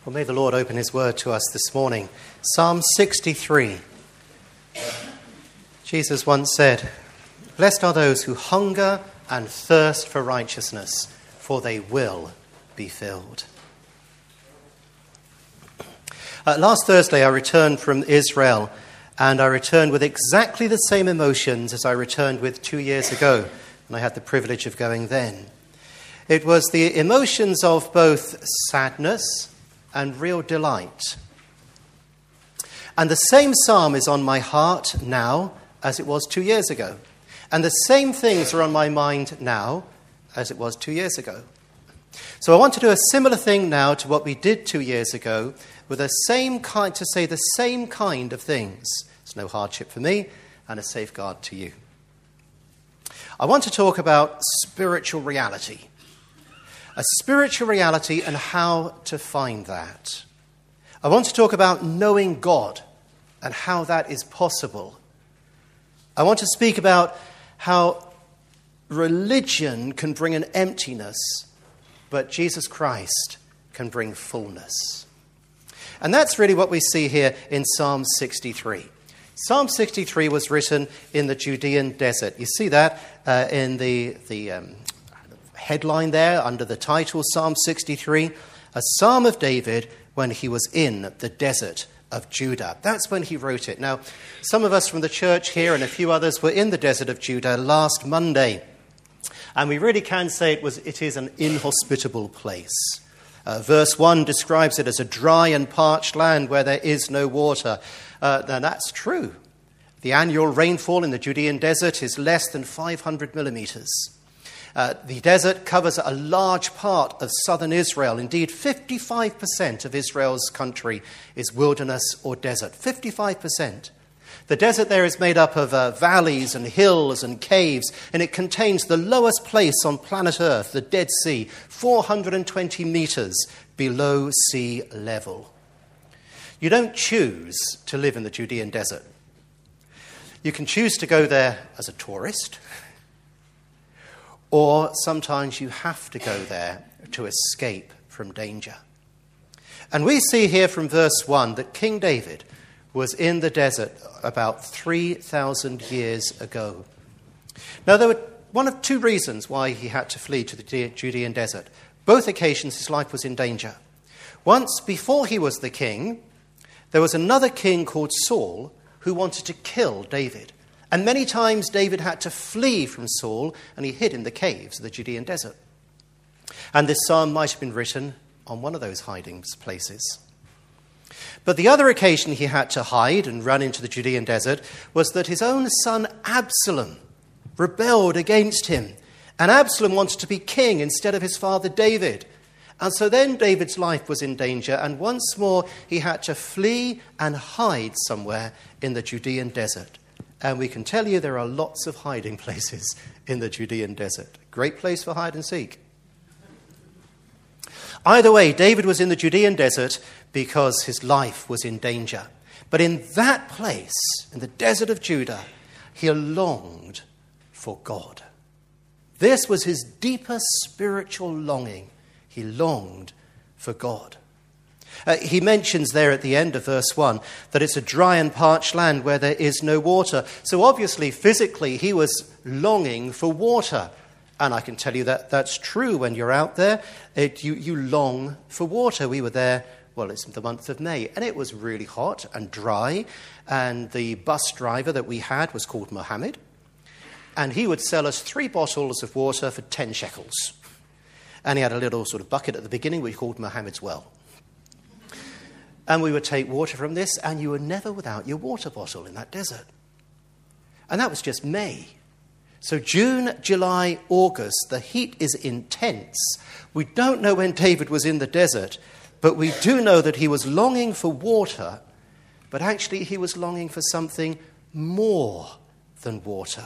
Well, may the Lord open his word to us this morning. Psalm 63. Jesus once said, "Blessed are those who hunger and thirst for righteousness, for they will be filled." Last Thursday I returned from Israel, and I returned with exactly the same emotions as I returned with 2 years ago, and I had the privilege of going then. It was the emotions of both sadness and real delight. And the same psalm is on my heart now as it was 2 years ago. And the same things are on my mind now as it was 2 years ago. So I want to do a similar thing now to what we did 2 years ago, with the same kind of things. It's no hardship for me and a safeguard to you. I want to talk about spiritual reality. A spiritual reality and how to find that. I want to talk about knowing God and how that is possible. I want to speak about how religion can bring an emptiness, but Jesus Christ can bring fullness. And that's really what we see here in Psalm 63. Psalm 63 was written in the Judean desert. You see that in the headline there under the title Psalm 63, a psalm of David when he was in the desert of Judah. That's when he wrote it. Now, some of us from the church here and a few others were in the desert of Judah last Monday, and we really can say it is an inhospitable place. Verse 1 describes it as a dry and parched land where there is no water. Now, that's true. The annual rainfall in the Judean desert is less than 500 millimeters. The desert covers a large part of southern Israel. Indeed, 55% of Israel's country is wilderness or desert. 55%. The desert there is made up of valleys and hills and caves, and it contains the lowest place on planet Earth, the Dead Sea, 420 meters below sea level. You don't choose to live in the Judean desert. You can choose to go there as a tourist, or sometimes you have to go there to escape from danger. And we see here from verse 1 that King David was in the desert about 3,000 years ago. Now, there were one of two reasons why he had to flee to the Judean desert. Both occasions his life was in danger. Once, before he was the king, there was another king called Saul who wanted to kill David. And many times David had to flee from Saul, and he hid in the caves of the Judean desert. And this psalm might have been written on one of those hiding places. But the other occasion he had to hide and run into the Judean desert was that his own son Absalom rebelled against him. And Absalom wanted to be king instead of his father David. And so then David's life was in danger, and once more he had to flee and hide somewhere in the Judean desert. And we can tell you there are lots of hiding places in the Judean desert. Great place for hide and seek. Either way, David was in the Judean desert because his life was in danger. But in that place, in the desert of Judah, he longed for God. This was his deepest spiritual longing. He longed for God. He mentions there at the end of verse 1 that it's a dry and parched land where there is no water. So obviously, physically, he was longing for water. And I can tell you that that's true when you're out there. You long for water. We were there, it's the month of May, and it was really hot and dry. And the bus driver that we had was called Mohammed. And he would sell us 3 bottles of water for 10 shekels. And he had a little sort of bucket at the beginning we called Mohammed's well. And we would take water from this, and you were never without your water bottle in that desert. And that was just May. So June, July, August, the heat is intense. We don't know when David was in the desert, but we do know that he was longing for water, but actually he was longing for something more than water.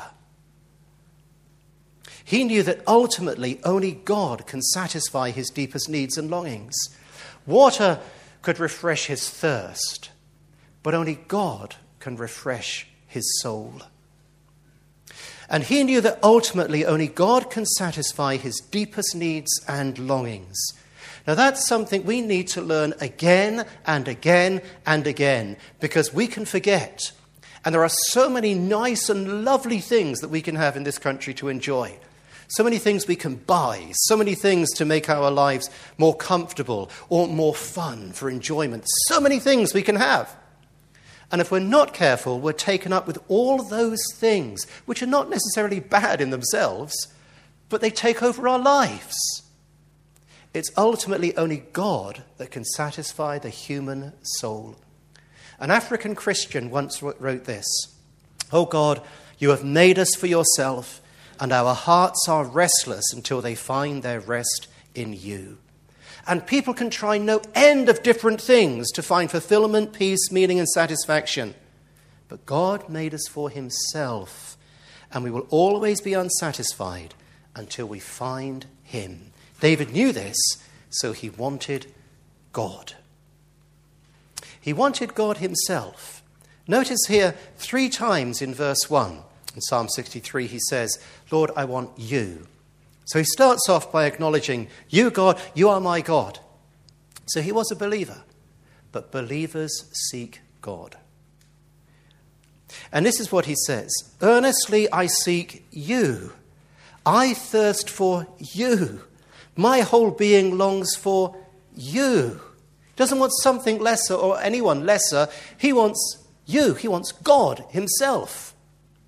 He knew that ultimately only God can satisfy his deepest needs and longings. Water could refresh his thirst, but only God can refresh his soul. And he knew that ultimately only God can satisfy his deepest needs and longings. Now that's something we need to learn again and again and again, because we can forget. And there are so many nice and lovely things that we can have in this country to enjoy. So many things we can buy, so many things to make our lives more comfortable or more fun for enjoyment. So many things we can have. And if we're not careful, we're taken up with all those things, which are not necessarily bad in themselves, but they take over our lives. It's ultimately only God that can satisfy the human soul. An African Christian once wrote this: "Oh God, you have made us for yourself, and our hearts are restless until they find their rest in you." And people can try no end of different things to find fulfillment, peace, meaning, and satisfaction. But God made us for himself, and we will always be unsatisfied until we find him. David knew this, so he wanted God. He wanted God himself. Notice here 3 times in verse 1. In Psalm 63, he says, "Lord, I want you." So he starts off by acknowledging, "You, God, you are my God." So he was a believer, but believers seek God. And this is what he says: "Earnestly I seek you. I thirst for you. My whole being longs for you." He doesn't want something lesser or anyone lesser. He wants you. He wants God himself.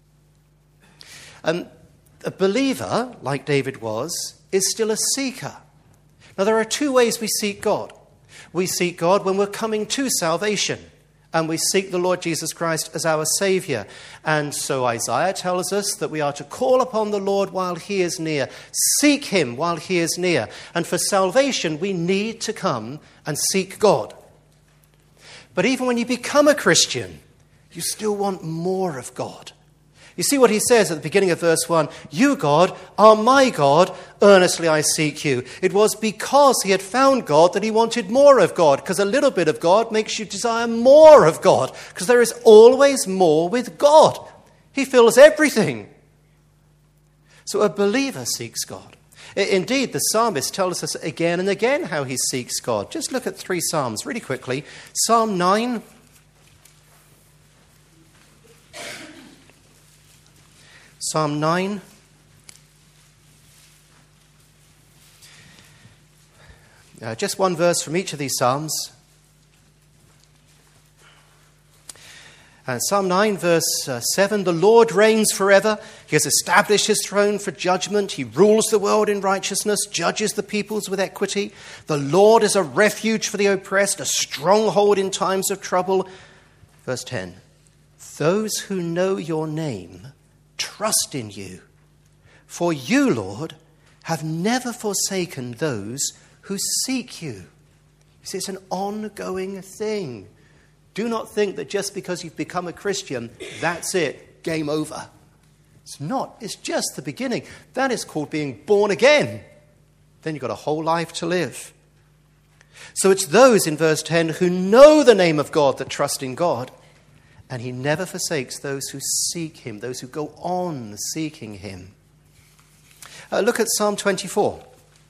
A believer, like David was, is still a seeker. Now, there are 2 ways we seek God. We seek God when we're coming to salvation, and we seek the Lord Jesus Christ as our Saviour. And so Isaiah tells us that we are to call upon the Lord while he is near, seek him while he is near. And for salvation, we need to come and seek God. But even when you become a Christian, you still want more of God. You see what he says at the beginning of verse 1, "You, God, are my God, earnestly I seek you." It was because he had found God that he wanted more of God, because a little bit of God makes you desire more of God, because there is always more with God. He fills everything. So a believer seeks God. Indeed, the psalmist tells us again and again how he seeks God. Just look at 3 psalms really quickly. Psalm 9. Psalm 9. Just one verse from each of these psalms. Psalm 9, verse 7, "The Lord reigns forever. He has established his throne for judgment. He rules the world in righteousness, judges the peoples with equity. The Lord is a refuge for the oppressed, a stronghold in times of trouble." Verse 10, "Those who know your name trust in you. For you, Lord, have never forsaken those who seek you." You see, it's an ongoing thing. Do not think that just because you've become a Christian, that's it, game over. It's not. It's just the beginning. That is called being born again. Then you've got a whole life to live. So it's those in verse 10 who know the name of God that trust in God. And he never forsakes those who seek him, those who go on seeking him. Look at Psalm 24.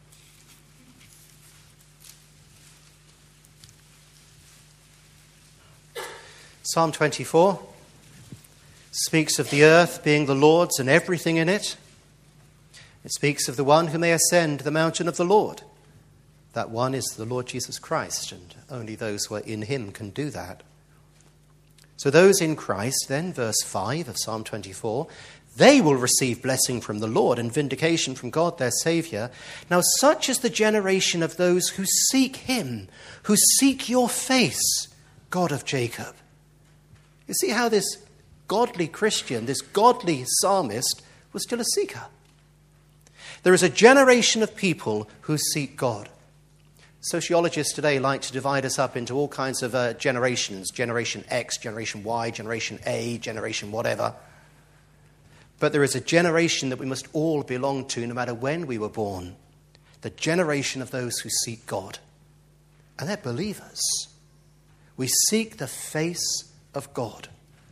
Psalm 24 speaks of the earth being the Lord's and everything in it. It speaks of the one who may ascend the mountain of the Lord. That one is the Lord Jesus Christ, and only those who are in him can do that. So those in Christ, then, verse 5 of Psalm 24, they will receive blessing from the Lord and vindication from God their Saviour. Now such is the generation of those who seek him, who seek your face, God of Jacob. You see how this godly Christian, this godly psalmist, was still a seeker. There is a generation of people who seek God. Sociologists today like to divide us up into all kinds of generations. Generation X, Generation Y, Generation A, Generation whatever. But there is a generation that we must all belong to no matter when we were born. The generation of those who seek God. And they're believers. We seek the face of God.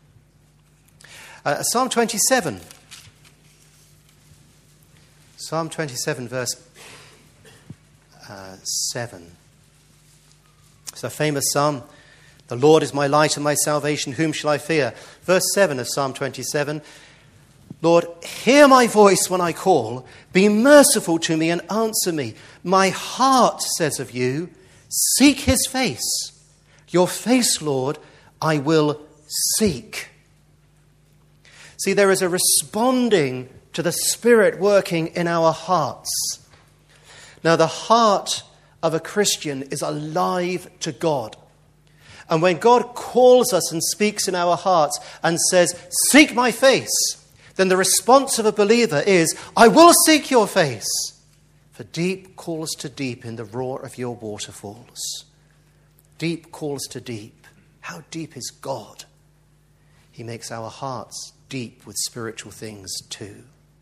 Psalm 27. Psalm 27 verse 7. It's a famous psalm. The Lord is my light and my salvation. Whom shall I fear? Verse 7 of Psalm 27. Lord, hear my voice when I call. Be merciful to me and answer me. My heart says of you, seek his face. Your face, Lord, I will seek. See, there is a responding to the Spirit working in our hearts. Now, the heart of a Christian is alive to God. And when God calls us and speaks in our hearts and says, seek my face, then the response of a believer is, I will seek your face. For deep calls to deep in the roar of your waterfalls. Deep calls to deep. How deep is God? He makes our hearts deep with spiritual things too.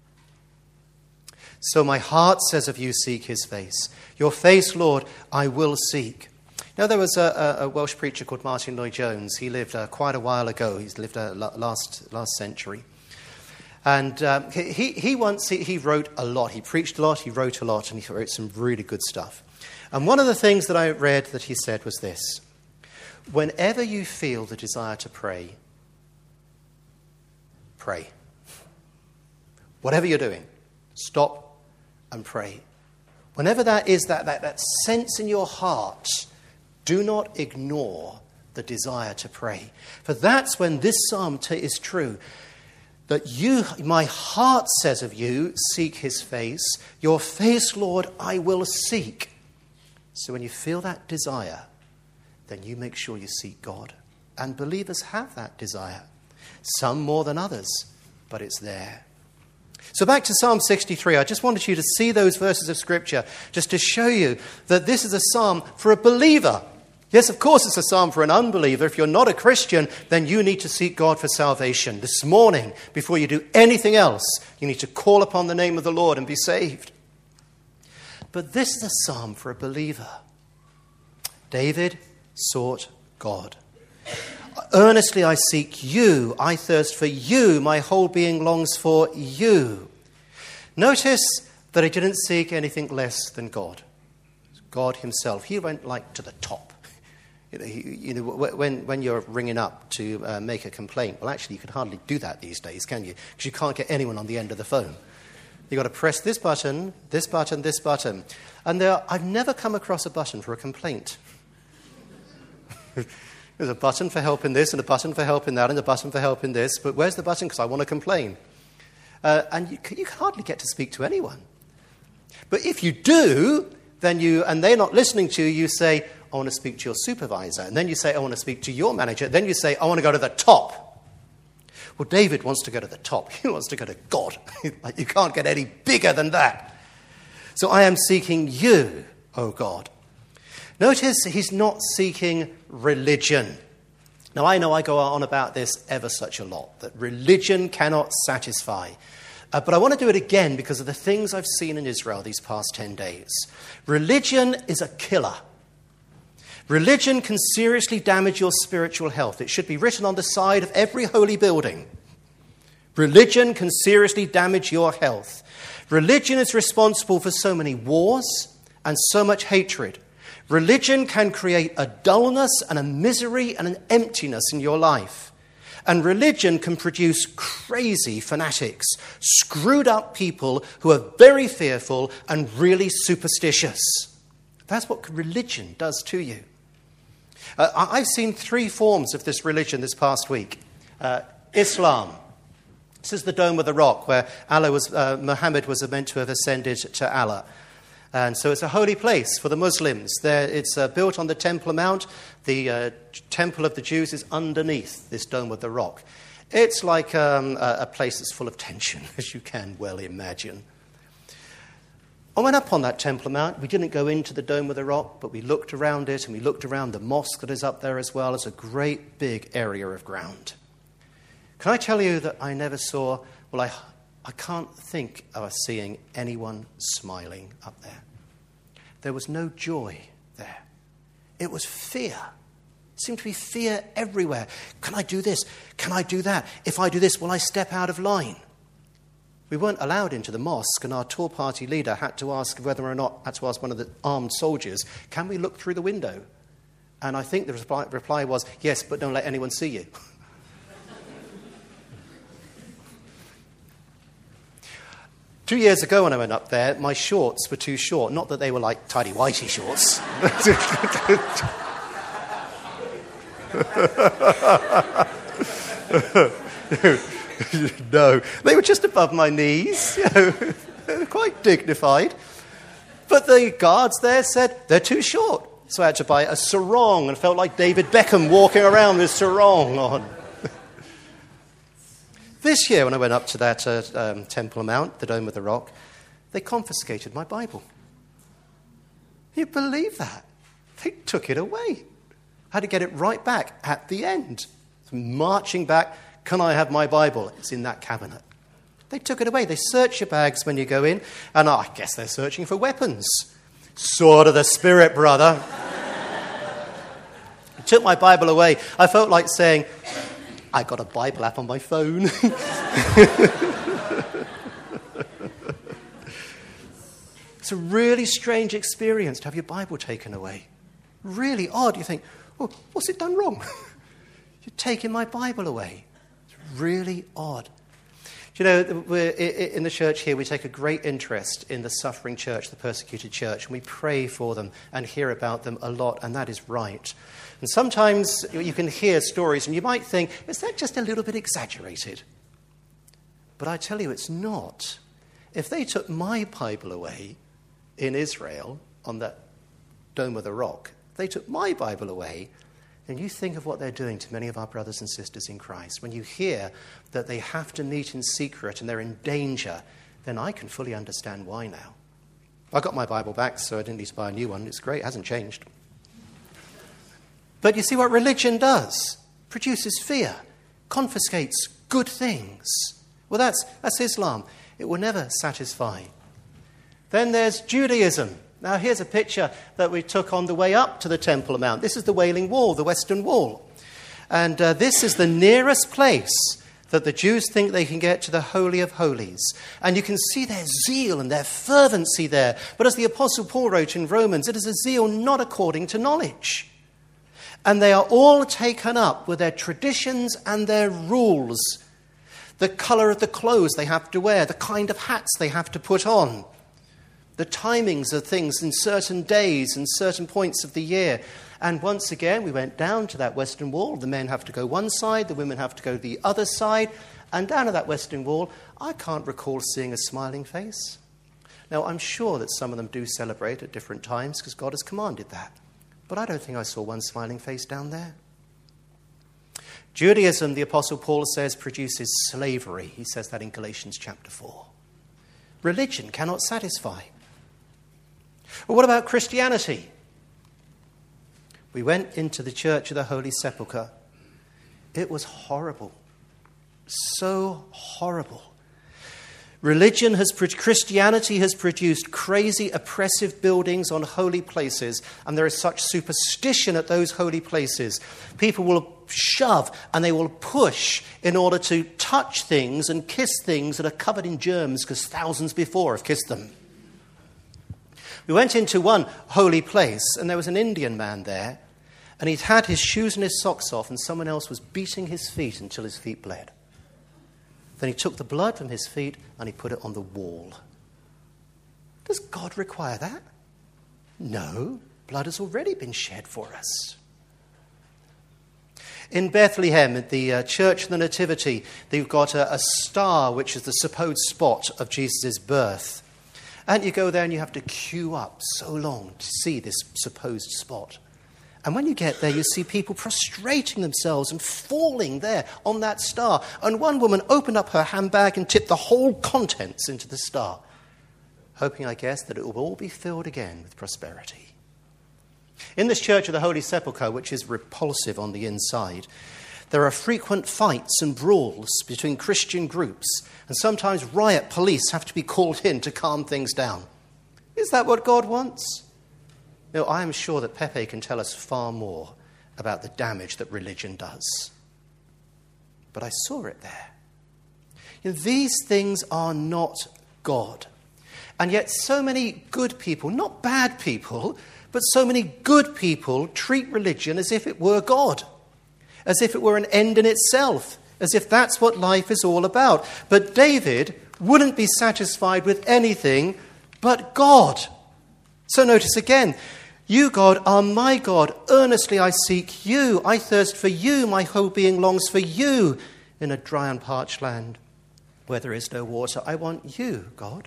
So my heart says of you, seek his face. Your face, Lord, I will seek. Now, there was a Welsh preacher called Martin Lloyd-Jones. He lived quite a while ago. He's lived last century. And he wrote a lot. He preached a lot, he wrote a lot, and he wrote some really good stuff. And one of the things that I read that he said was this: whenever you feel the desire to pray, pray. Whatever you're doing, stop and pray. Whenever that is that sense in your heart, do not ignore the desire to pray. For that's when this psalm is true. That you, my heart says of you, seek his face. Your face, Lord, I will seek. So when you feel that desire, then you make sure you seek God. And believers have that desire. Some more than others, but it's there. So back to Psalm 63. I just wanted you to see those verses of Scripture just to show you that this is a psalm for a believer. Yes, of course it's a psalm for an unbeliever. If you're not a Christian, then you need to seek God for salvation. This morning, before you do anything else, you need to call upon the name of the Lord and be saved. But this is a psalm for a believer. David sought God. Earnestly I seek you. I thirst for you. My whole being longs for you. Notice that he didn't seek anything less than God. God himself. He went like to the top. When you're ringing up to make a complaint, well, actually, you can hardly do that these days, can you? Because you can't get anyone on the end of the phone. You've got to press this button, this button, this button. And I've never come across a button for a complaint. There's a button for help in this, and a button for help in that, and a button for help in this. But where's the button? Because I want to complain. And you can hardly get to speak to anyone. But if you do, and they're not listening to you, you say, I want to speak to your supervisor. And then you say, I want to speak to your manager. Then you say, I want to go to the top. Well, David wants to go to the top. He wants to go to God. You can't get any bigger than that. So I am seeking you, O God. Notice he's not seeking religion. Now, I know I go on about this ever such a lot, that religion cannot satisfy. But I want to do it again because of the things I've seen in Israel these past 10 days. Religion is a killer. Religion can seriously damage your spiritual health. It should be written on the side of every holy building. Religion can seriously damage your health. Religion is responsible for so many wars and so much hatred. Religion can create a dullness and a misery and an emptiness in your life. And religion can produce crazy fanatics, screwed up people who are very fearful and really superstitious. That's what religion does to you. I've seen 3 forms of this religion this past week. Islam. This is the Dome of the Rock where Muhammad was meant to have ascended to Allah. And so it's a holy place for the Muslims. It's built on the Temple Mount. The Temple of the Jews is underneath this Dome of the Rock. It's like a place that's full of tension, as you can well imagine. I went up on that Temple Mount. We didn't go into the Dome of the Rock, but we looked around it, and we looked around the mosque that is up there as well. It's a great big area of ground. Can I tell you that I never saw, I can't think of seeing anyone smiling up there. There was no joy there. It was fear. It seemed to be fear everywhere. Can I do this? Can I do that? If I do this, will I step out of line? We weren't allowed into the mosque, and our tour party leader had to ask one of the armed soldiers, can we look through the window? And I think the reply was, yes, but don't let anyone see you. 2 years ago when I went up there, my shorts were too short. Not that they were like tidy-whitey shorts. No, they were just above my knees. They were quite dignified. But the guards there said, they're too short. So I had to buy a sarong and felt like David Beckham walking around with sarong on. This year, when I went up to that Temple Mount, the Dome of the Rock, they confiscated my Bible. You believe that? They took it away. I had to get it right back at the end. So marching back, can I have my Bible? It's in that cabinet. They took it away. They search your bags when you go in, and I guess they're searching for weapons. Sword of the Spirit, brother. They took my Bible away. I felt like saying, I got a Bible app on my phone. It's a really strange experience to have your Bible taken away. Really odd. You think, oh, what's it done wrong? You're taking my Bible away. It's really odd. Do you know, in the church here, we take a great interest in the suffering church, the persecuted church, and we pray for them and hear about them a lot, and that is right. And sometimes you can hear stories and you might think, is that just a little bit exaggerated? But I tell you, it's not. If they took my Bible away in Israel on that Dome of the Rock, they took my Bible away, and you think of what they're doing to many of our brothers and sisters in Christ. When you hear that they have to meet in secret and they're in danger, then I can fully understand why now. I got my Bible back, so I didn't need to buy a new one. It's great, it hasn't changed. But you see what religion does? Produces fear, confiscates good things. Well, that's Islam. It will never satisfy. Then there's Judaism. Now, here's a picture that we took on the way up to the Temple Mount. This is the Wailing Wall, the Western Wall. And this is the nearest place that the Jews think they can get to the Holy of Holies. And you can see their zeal and their fervency there. But as the Apostle Paul wrote in Romans, it is a zeal not according to knowledge. And they are all taken up with their traditions and their rules. The colour of the clothes they have to wear, the kind of hats they have to put on, the timings of things in certain days and certain points of the year. And once again, we went down to that Western Wall. The men have to go one side, the women have to go the other side. And down at that Western Wall, I can't recall seeing a smiling face. Now, I'm sure that some of them do celebrate at different times because God has commanded that. But I don't think I saw one smiling face down there. Judaism, the Apostle Paul says, produces slavery. He says that in Galatians chapter 4. Religion cannot satisfy. Well, what about Christianity? We went into the Church of the Holy Sepulchre. It was horrible. So horrible. Christianity has produced crazy, oppressive buildings on holy places, and there is such superstition at those holy places. People will shove and they will push in order to touch things and kiss things that are covered in germs because thousands before have kissed them. We went into one holy place, and there was an Indian man there, and he'd had his shoes and his socks off, and someone else was beating his feet until his feet bled. Then he took the blood from his feet and he put it on the wall. Does God require that? No, blood has already been shed for us. In Bethlehem, at the Church of the Nativity, they've got a star which is the supposed spot of Jesus' birth. And you go there and you have to queue up so long to see this supposed spot. And when you get there, you see people prostrating themselves and falling there on that star. And one woman opened up her handbag and tipped the whole contents into the star, hoping, I guess, that it will all be filled again with prosperity. In this Church of the Holy Sepulchre, which is repulsive on the inside, there are frequent fights and brawls between Christian groups, and sometimes riot police have to be called in to calm things down. Is that what God wants? No, I am sure that Pepe can tell us far more about the damage that religion does. But I saw it there. These things are not God. And yet so many good people, not bad people, but so many good people treat religion as if it were God, as if it were an end in itself, as if that's what life is all about. But David wouldn't be satisfied with anything but God. So notice again, you, God, are my God. Earnestly I seek you. I thirst for you. My whole being longs for you in a dry and parched land where there is no water. I want you, God.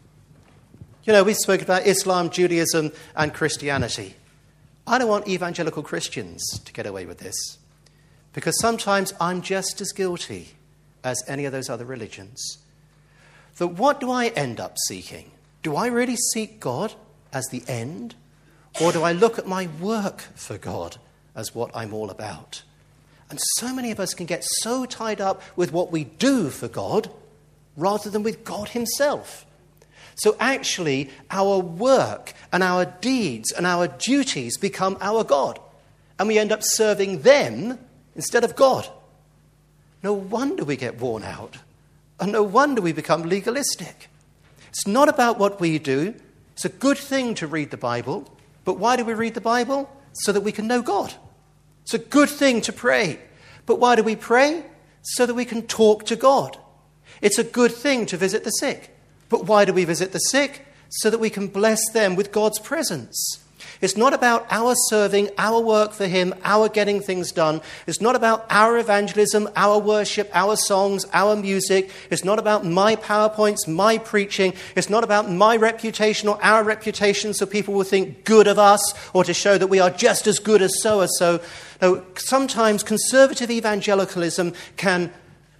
We've spoken about Islam, Judaism, and Christianity. I don't want evangelical Christians to get away with this, because sometimes I'm just as guilty as any of those other religions. So what do I end up seeking? Do I really seek God as the end? Or do I look at my work for God as what I'm all about? And so many of us can get so tied up with what we do for God rather than with God himself. So actually, our work and our deeds and our duties become our God. And we end up serving them instead of God. No wonder we get worn out. And no wonder we become legalistic. It's not about what we do. It's a good thing to read the Bible. But why do we read the Bible? So that we can know God. It's a good thing to pray. But why do we pray? So that we can talk to God. It's a good thing to visit the sick. But why do we visit the sick? So that we can bless them with God's presence. It's not about our serving, our work for him, our getting things done. It's not about our evangelism, our worship, our songs, our music. It's not about my PowerPoints, my preaching. It's not about my reputation or our reputation so people will think good of us or to show that we are just as good as so-and-so. No, sometimes conservative evangelicalism can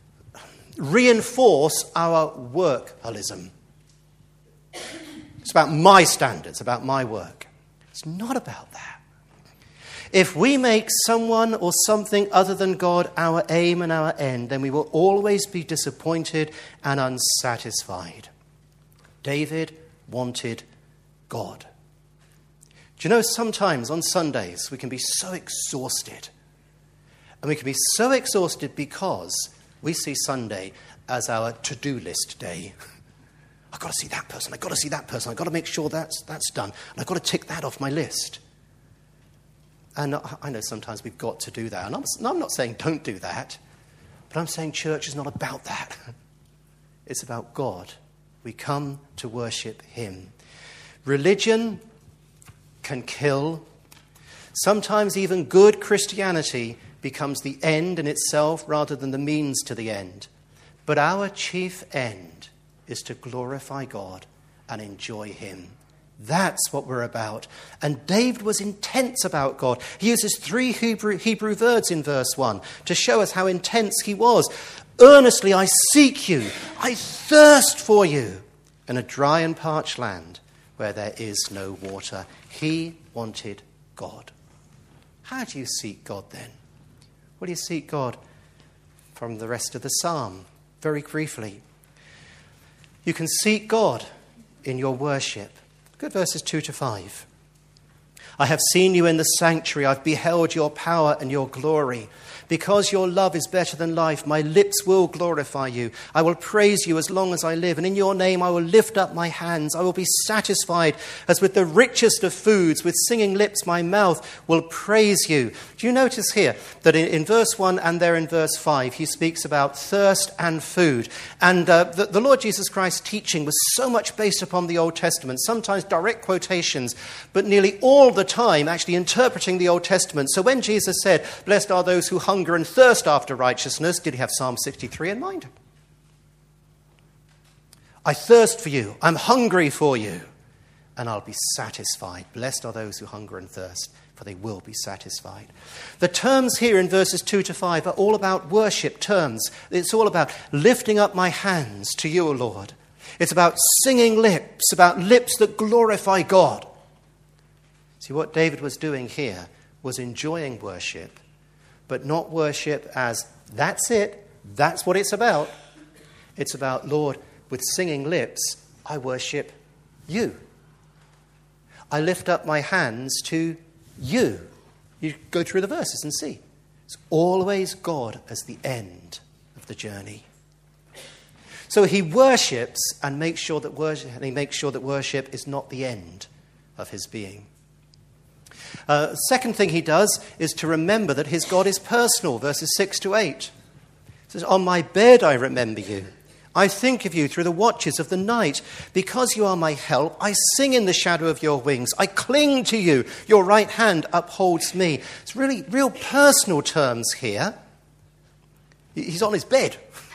reinforce our workalism. It's about my standards, about my work. It's not about that. If we make someone or something other than God our aim and our end, then we will always be disappointed and unsatisfied. David wanted God. Do you know, sometimes on Sundays we can be so exhausted. And we can be so exhausted because we see Sunday as our to-do list day. I've got to see that person, I've got to see that person, I've got to make sure that's done, and I've got to tick that off my list. And I know sometimes we've got to do that, and I'm not saying don't do that, but I'm saying church is not about that. It's about God. We come to worship him. Religion can kill. Sometimes even good Christianity becomes the end in itself rather than the means to the end. But our chief end is to glorify God and enjoy him. That's what we're about. And David was intense about God. He uses 3 Hebrew words in verse 1 to show us how intense he was. Earnestly I seek you. I thirst for you in a dry and parched land where there is no water. He wanted God. How do you seek God then? Well, you seek God from the rest of the psalm, very briefly. You can seek God in your worship. Look at verses 2 to 5. I have seen you in the sanctuary. I've beheld your power and your glory. Because your love is better than life, my lips will glorify you. I will praise you as long as I live, and in your name I will lift up my hands. I will be satisfied as with the richest of foods. With singing lips my mouth will praise you. Do you notice here that in verse 1 and there in verse 5, he speaks about thirst and food. And the Lord Jesus Christ's teaching was so much based upon the Old Testament, sometimes direct quotations, but nearly all the time actually interpreting the Old Testament. So when Jesus said, blessed are those who hunger and thirst after righteousness, did he have Psalm 63 in mind? I thirst for you, I'm hungry for you, and I'll be satisfied. Blessed are those who hunger and thirst, for they will be satisfied. The terms here in verses 2 to 5 are all about worship terms. It's all about lifting up my hands to you, O Lord. It's about singing lips, about lips that glorify God. See, what David was doing here was enjoying worship, but not worship as, that's it, that's what it's about. It's about, Lord, with singing lips, I worship you. I lift up my hands to you. You go through the verses and see. It's always God as the end of the journey. So he worships and makes sure that worship is not the end of his being. Second thing he does is to remember that his God is personal, verses 6 to 8. It says, on my bed I remember you. I think of you through the watches of the night. Because you are my help, I sing in the shadow of your wings. I cling to you. Your right hand upholds me. It's really real personal terms here. He's on his bed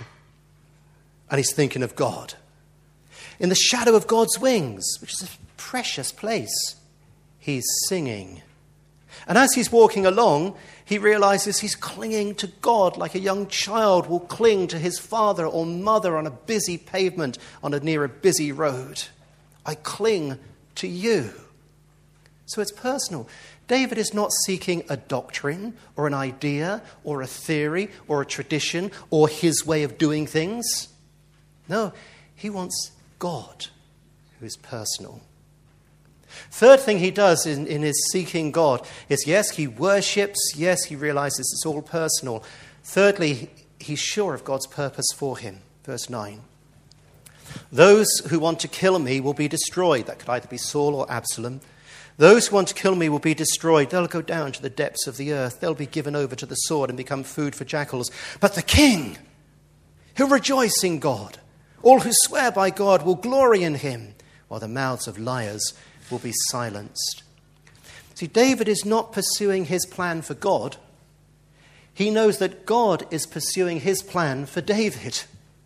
and he's thinking of God. In the shadow of God's wings, which is a precious place, he's singing. And as he's walking along, he realizes he's clinging to God like a young child will cling to his father or mother on a busy pavement near a busy road. I cling to you. So it's personal. David is not seeking a doctrine or an idea or a theory or a tradition or his way of doing things. No, he wants God, who is personal. Third thing he does in his seeking God is, yes, he worships. Yes, he realizes it's all personal. Thirdly, he's sure of God's purpose for him. Verse 9. Those who want to kill me will be destroyed. That could either be Saul or Absalom. Those who want to kill me will be destroyed. They'll go down to the depths of the earth. They'll be given over to the sword and become food for jackals. But the king, who rejoice in God, all who swear by God will glory in him, while the mouths of liars will be silenced. See, David is not pursuing his plan for God. He knows that God is pursuing his plan for David.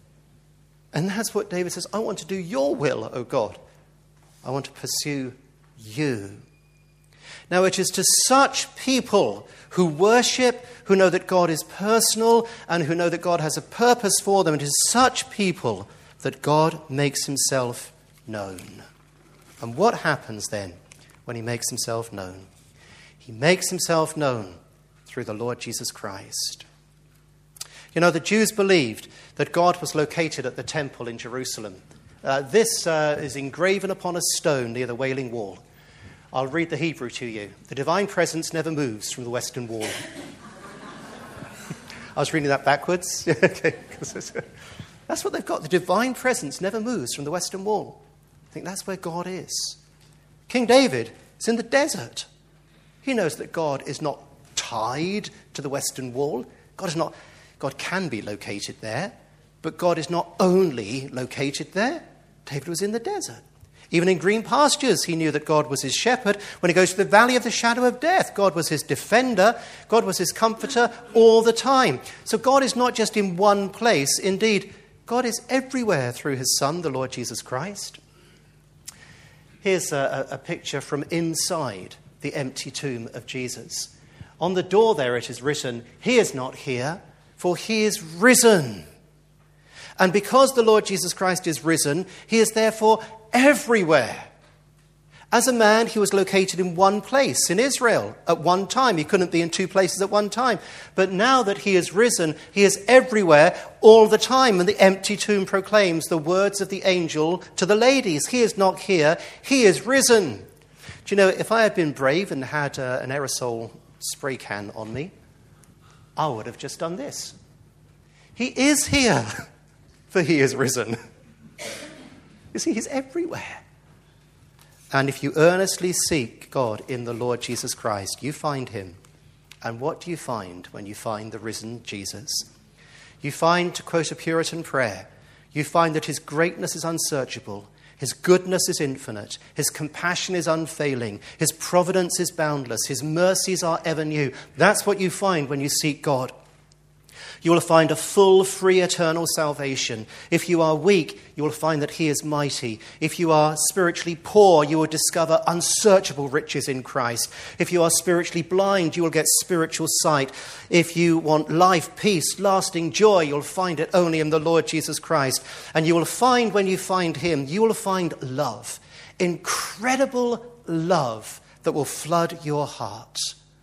And that's what David says, I want to do your will, O God. I want to pursue you. Now it is to such people who worship, who know that God is personal, and who know that God has a purpose for them, it is such people that God makes himself known. And what happens then when he makes himself known? He makes himself known through the Lord Jesus Christ. You know, the Jews believed that God was located at the temple in Jerusalem. This is engraven upon a stone near the Wailing Wall. I'll read the Hebrew to you. The divine presence never moves from the Western Wall. I was reading that backwards. Okay, that's what they've got. The divine presence never moves from the Western Wall. I think that's where God is. King David is in the desert. He knows that God is not tied to the Western Wall. God can be located there, but God is not only located there. David was in the desert. Even in green pastures, he knew that God was his shepherd. When he goes to the valley of the shadow of death, God was his defender. God was his comforter all the time. So God is not just in one place. Indeed, God is everywhere through his Son, the Lord Jesus Christ. Here's a picture from inside the empty tomb of Jesus. On the door there it is written, "He is not here, for he is risen." And because the Lord Jesus Christ is risen, he is therefore everywhere. As a man, he was located in one place, in Israel, at one time. He couldn't be in two places at one time. But now that he is risen, he is everywhere all the time. And the empty tomb proclaims the words of the angel to the ladies. He is not here, he is risen. Do you know, if I had been brave and had an aerosol spray can on me, I would have just done this. He is here, for he is risen. You see, he's everywhere. And if you earnestly seek God in the Lord Jesus Christ, you find him. And what do you find when you find the risen Jesus? You find, to quote a Puritan prayer, you find that his greatness is unsearchable, his goodness is infinite, his compassion is unfailing, his providence is boundless, his mercies are ever new. That's what you find when you seek God. You will find a full, free, eternal salvation. If you are weak, you will find that he is mighty. If you are spiritually poor, you will discover unsearchable riches in Christ. If you are spiritually blind, you will get spiritual sight. If you want life, peace, lasting joy, you'll find it only in the Lord Jesus Christ. And you will find, when you find him, you will find love, incredible love that will flood your heart.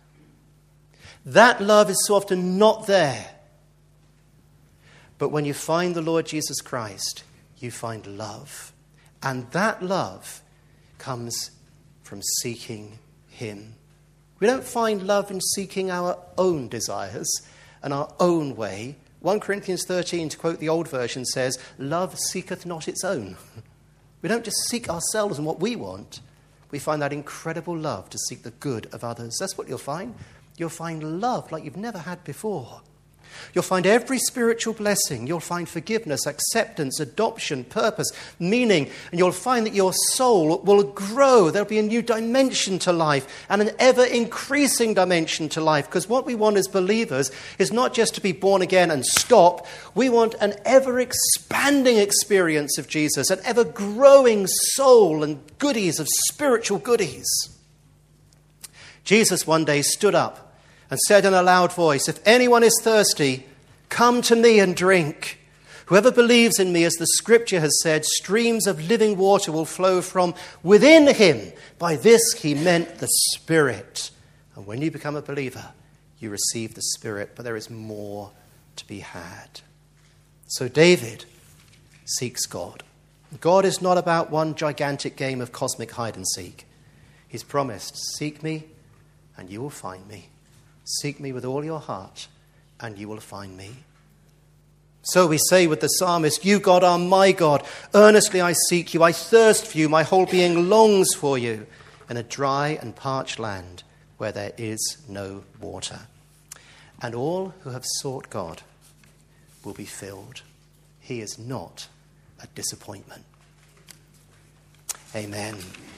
That love is so often not there. But when you find the Lord Jesus Christ, you find love. And that love comes from seeking him. We don't find love in seeking our own desires and our own way. 1 Corinthians 13, to quote the old version, says, love seeketh not its own. We don't just seek ourselves and what we want. We find that incredible love to seek the good of others. That's what you'll find. You'll find love like you've never had before. You'll find every spiritual blessing. You'll find forgiveness, acceptance, adoption, purpose, meaning. And you'll find that your soul will grow. There'll be a new dimension to life and an ever-increasing dimension to life. Because what we want as believers is not just to be born again and stop. We want an ever-expanding experience of Jesus, an ever-growing soul and goodies of spiritual goodies. Jesus one day stood up and said in a loud voice, if anyone is thirsty, come to me and drink. Whoever believes in me, as the scripture has said, streams of living water will flow from within him. By this he meant the Spirit. And when you become a believer, you receive the Spirit, but there is more to be had. So David seeks God. God is not about one gigantic game of cosmic hide and seek. He's promised, seek me and you will find me. Seek me with all your heart, and you will find me. So we say with the psalmist, you, God, are my God. Earnestly I seek you. I thirst for you. My whole being longs for you in a dry and parched land where there is no water. And all who have sought God will be filled. He is not a disappointment. Amen.